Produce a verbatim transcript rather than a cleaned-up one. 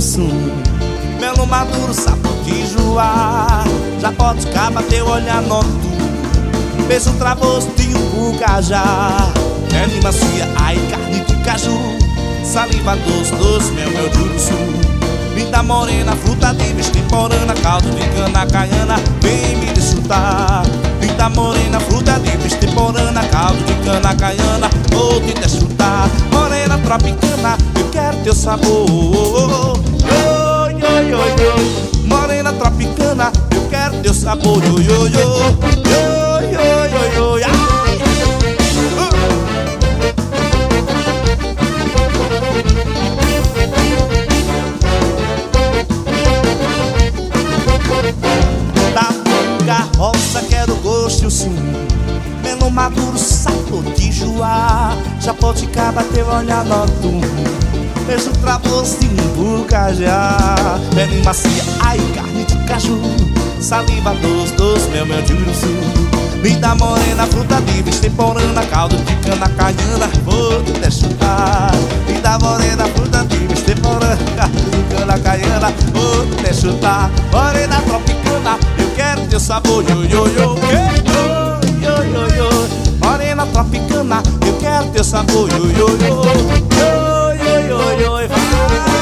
sumo. Melo maduro, sabor de joá, japoticaba, teu olhar noturno. Beijo travoso de um bucajá, pele macia, ai carne de caju. Saliva doce, doce, mel, mel de uruçu. Vida morena, fruta de extemporânea, caldo de cana caiana, vem me desfrutar. Vida morena, fruta de extemporânea, caldo de cana caiana, vou te desfrutar. Morena tropicana, eu quero teu sabor. Yo, yo, yo, yo. Morena tropicana, eu quero teu sabor. Yo, yo, yo. Yo, yo, yo, yo. Ai. Roça, quero gosto e o sumo. Melo maduro, sabor de joá, japoticaba, teu olhar noturno. Beijo travoso de um bucajá, pele macia, ai carne de caju. Saliva doce, doce, mel, mel de uruçu. Vida morena, fruta de extemporânea, caldo de cana caiana, vou te desfrutar. Vida morena, fruta de extemporânea, caldo de cana caiana, vou te desfrutar. Morena tropicana, eu quero teu sabor. Yo, yo, yo, yo, yo, yo, yo. Morena tropicana, eu quero teu sabor. Yo, yo, yo, yo, yo, yo, yo. Vai.